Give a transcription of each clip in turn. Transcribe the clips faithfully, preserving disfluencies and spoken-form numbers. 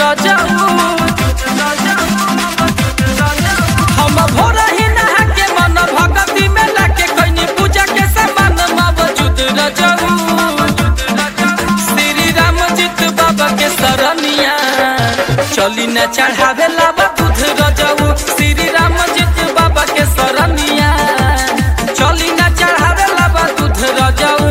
रजाऊ हम भोर ही नहा के मन भगती में लाके कइनी पूजा के सामान मौजूद रजाऊ श्री राम जीत बाबा के सरनिया चली न चढ़ावे लावा दूध रजाऊ श्री राम जीत बाबा के सरनिया चली न चढ़ावे लावा दूध रजाऊ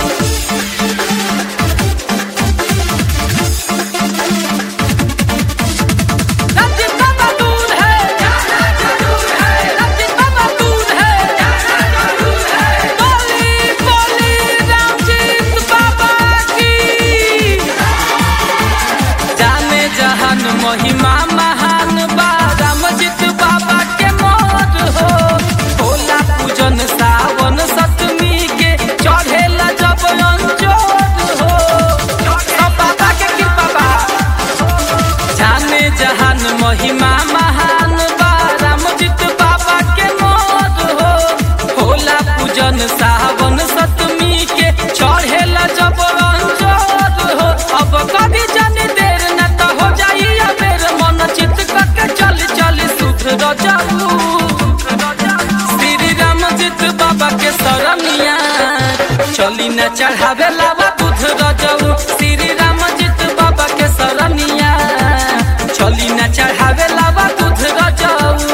महिमा महान बा रामजीत बाबा के मोर हो होला पूजन सावन सतमी के चढ़ेला जब अंजोर हो सब बाबा के कृपा बा जाने जहान महिमा महान बा रामजीत बाबा के मोर हो होला पूजन सावन सतमी के चढ़ेला जब अंजोर हो अब कभी जाने देर न तो हो जाई चित करके चल चल सुध रजाऊ श्री राम जीत बाबा के सरनिया चली न चढ़ावे लावा दूध रजाऊ श्री राम जीत बाबा के सरनिया चली न चढ़ावे लावा दूध रजाऊ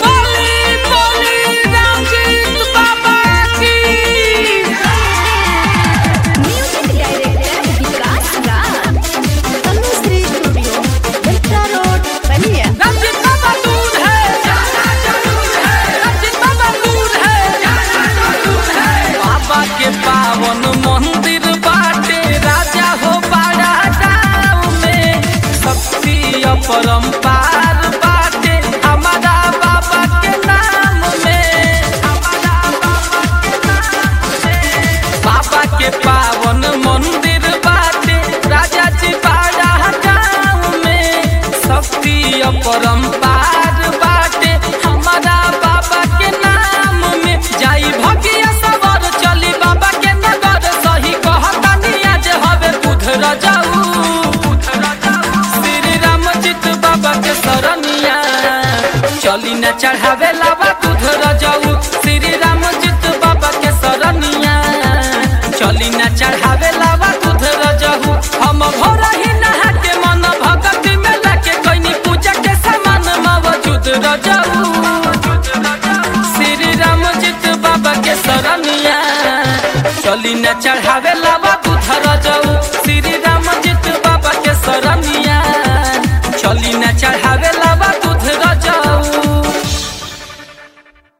पावन मंदिर बाटे राजा हो बड़ा गाँव में शक्ति अपरंपार बाटे हमारा बाबा के नाम में हमारा बाबा के नाम में बाबा के पावन मंदिर बाटे राजा जी बड़ा गाँव में शक्ति अपरंपार बाटे हमारा बाबा के नाम में जाई भगिया सवर चली बाबा के नगर सही कहतानी आज हवे बुध रजाऊ श्री राम जीत बाबा के सरनिया चली न चढ़ावे लावा दूध रजाऊ श्री राम जीत बाबा के सरनिया चली न चढ़ावे लावा दूध रजाऊ हम भोर ही नहा के मन भगती में लाके कइनी पूजा के सामान मौजूद रजाऊ श्री राम जीत बाबा के सरनिया चली न चढ़ावे